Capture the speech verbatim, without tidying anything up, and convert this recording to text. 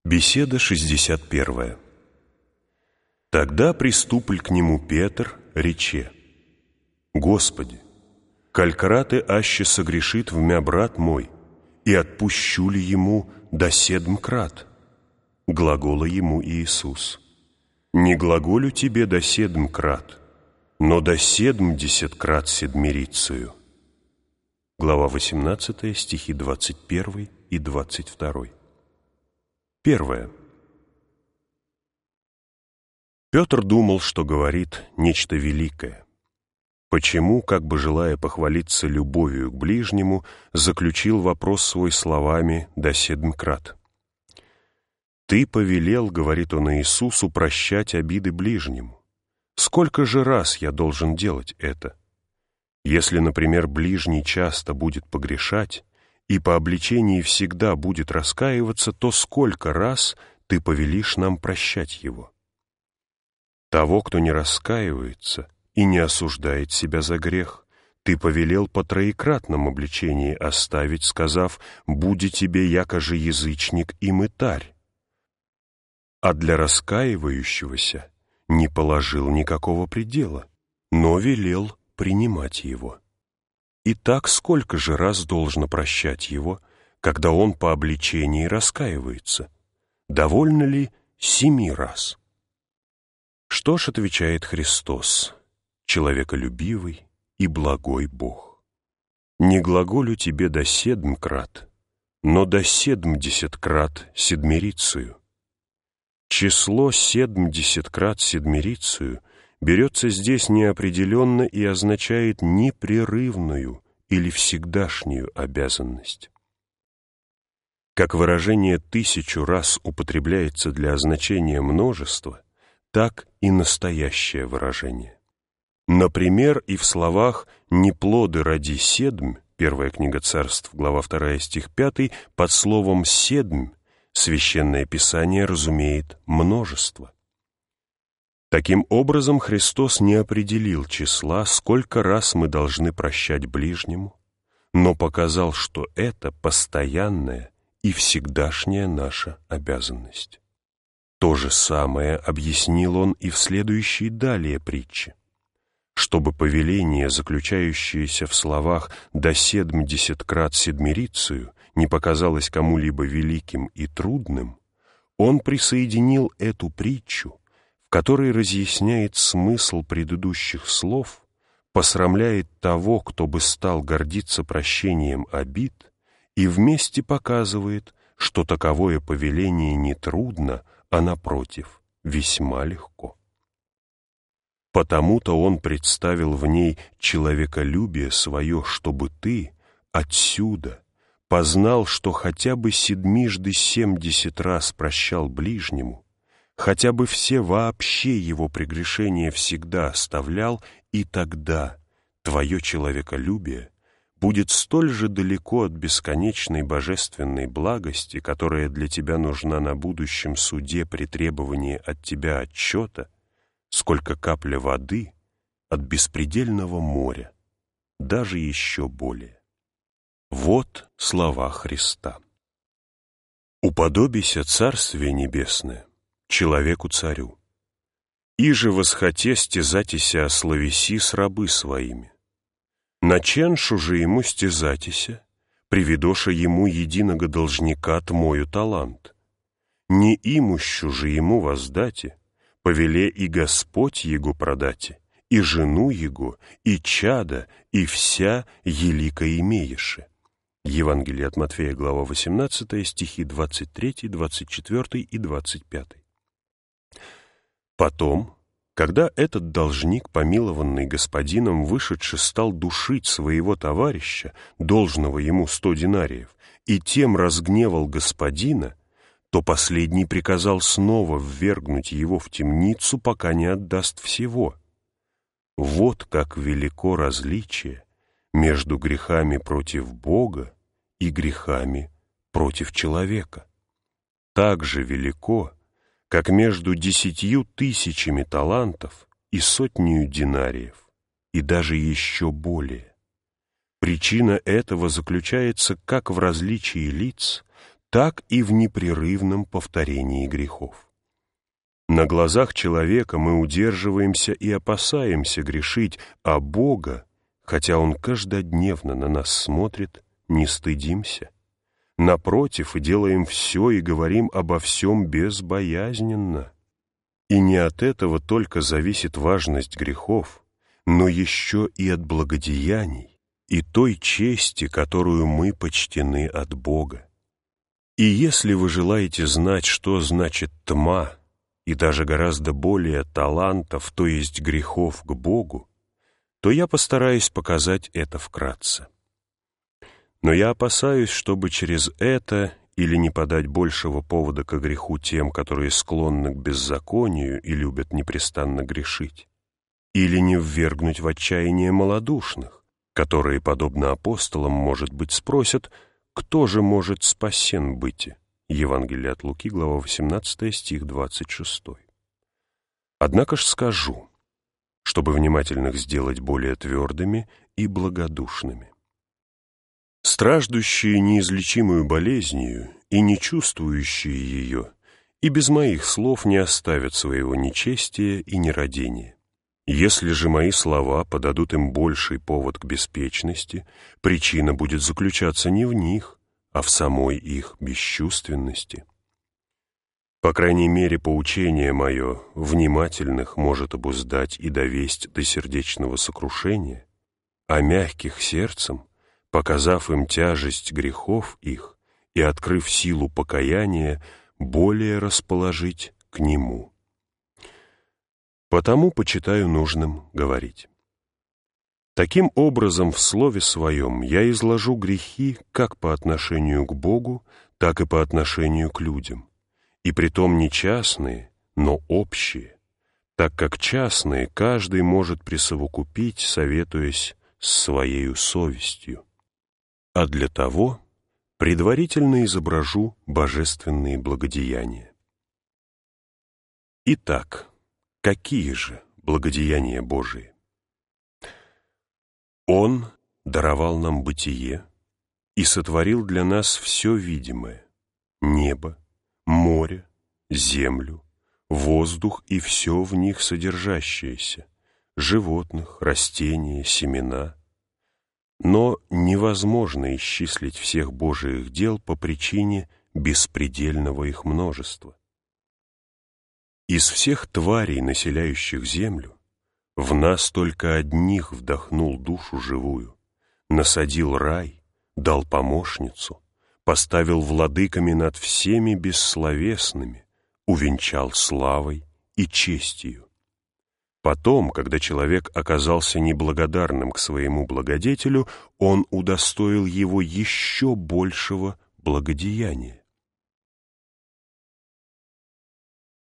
Беседа шестьдесят первая. Тогда приступль к нему Петр, рече: «Господи, калькараты аще согрешит в мя брат мой, и отпущу ли ему до седм крат?» Глагола ему Иисус: «Не глаголю тебе до седм крат, но до седмдесят крат седмирицию». Глава восемнадцатая, стихи двадцать первый и двадцать второй. Первое. Петр думал, что говорит нечто великое. Почему, как бы желая похвалиться любовью к ближнему, заключил вопрос свой словами «до седм крат»? «Ты повелел, — говорит он Иисусу, — прощать обиды ближнему. Сколько же раз я должен делать это? Если, например, ближний часто будет погрешать и по обличении всегда будет раскаиваться, то сколько раз ты повелишь нам прощать его? Того, кто не раскаивается и не осуждает себя за грех, ты повелел по троекратном обличении оставить, сказав: «Буди тебе якоже язычник и мытарь». А для раскаивающегося не положил никакого предела, но велел принимать его. Итак, сколько же раз должно прощать его, когда он по обличении раскаивается? Довольно ли семи раз? Что ж, отвечает Христос, человеколюбивый и благой Бог: «Не глаголю тебе до седм крат, но до седмдесят крат седмирицию». Число седмдесят крат седмирицию берется здесь неопределенно и означает непрерывную или всегдашнюю обязанность. Как выражение «тысячу раз» употребляется для означения множества, так и настоящее выражение. Например, и в словах «не плоды ради седм», первая книга Царств, глава вторая, стих пятый, под словом «седм» Священное Писание разумеет множество. Таким образом, Христос не определил числа, сколько раз мы должны прощать ближнему, но показал, что это постоянная и всегдашняя наша обязанность. То же самое объяснил он и в следующей далее притче. Чтобы повеление, заключающееся в словах «до седмдесят крат седмирицию», не показалось кому-либо великим и трудным, он присоединил эту притчу, в которой разъясняет смысл предыдущих слов, посрамляет того, кто бы стал гордиться прощением обид, и вместе показывает, что таковое повеление не трудно, а, напротив, весьма легко. Потому-то он представил в ней человеколюбие свое, чтобы ты отсюда познал, что хотя бы седмижды семьдесят раз прощал ближнему, хотя бы все вообще его прегрешения всегда оставлял, и тогда твое человеколюбие будет столь же далеко от бесконечной божественной благости, которая для тебя нужна на будущем суде при требовании от тебя отчета, сколько капля воды от беспредельного моря, даже еще более. Вот слова Христа. «Уподобися Царствие Небесное человеку-царю, иже восхоте стязатися о словеси с рабы своими. Наченшу же ему стязатися, приведоша ему единого должника тмою талант. Не имущу же ему воздате, повеле и Господь его продате, и жену его, и чада, и вся елика имееше». Евангелие от Матфея, глава восемнадцатая, стихи двадцать третий, двадцать четвёртый и двадцать пятый. Потом, когда этот должник, помилованный господином, вышедший, стал душить своего товарища, должного ему сто динариев, и тем разгневал господина, то последний приказал снова ввергнуть его в темницу, пока не отдаст всего. Вот как велико различие между грехами против Бога и грехами против человека. Так же велико, как между десятью тысячами талантов и сотнею динариев, и даже еще более. Причина этого заключается как в различии лиц, так и в непрерывном повторении грехов. На глазах человека мы удерживаемся и опасаемся грешить, а Бога, хотя Он каждодневно на нас смотрит, не стыдимся. Напротив, и делаем все и говорим обо всем безбоязненно. И не от этого только зависит важность грехов, но еще и от благодеяний и той чести, которую мы почтены от Бога. И если вы желаете знать, что значит тьма, и даже гораздо более талантов, то есть грехов к Богу, то я постараюсь показать это вкратце. Но я опасаюсь, чтобы через это или не подать большего повода к греху тем, которые склонны к беззаконию и любят непрестанно грешить, или не ввергнуть в отчаяние малодушных, которые, подобно апостолам, может быть, спросят, кто же может спасен быть? Евангелие от Луки, глава восемнадцатая, стих двадцать шестой. Однако ж скажу, чтобы внимательных сделать более твердыми и благодушными. Страждущие неизлечимую болезнью и не чувствующие ее, и без моих слов не оставят своего нечестия и нерадения. Если же мои слова подадут им больший повод к беспечности, причина будет заключаться не в них, а в самой их бесчувственности. По крайней мере, поучение мое внимательных может обуздать и довесть до сердечного сокрушения, а мягких сердцем, показав им тяжесть грехов их и открыв силу покаяния, более расположить к Нему. Потому почитаю нужным говорить. Таким образом, в слове своем я изложу грехи как по отношению к Богу, так и по отношению к людям, и притом не частные, но общие, так как частные каждый может присовокупить, советуясь с своею совестью. А для того предварительно изображу божественные благодеяния. Итак, какие же благодеяния Божии? Он даровал нам бытие и сотворил для нас все видимое — небо, море, землю, воздух и все в них содержащееся, животных, растения, семена. Но невозможно исчислить всех Божиих дел по причине беспредельного их множества. Из всех тварей, населяющих землю, в нас только одних вдохнул душу живую, насадил рай, дал помощницу, поставил владыками над всеми бессловесными, увенчал славой и честью. Потом, когда человек оказался неблагодарным к своему благодетелю, он удостоил его еще большего благодеяния.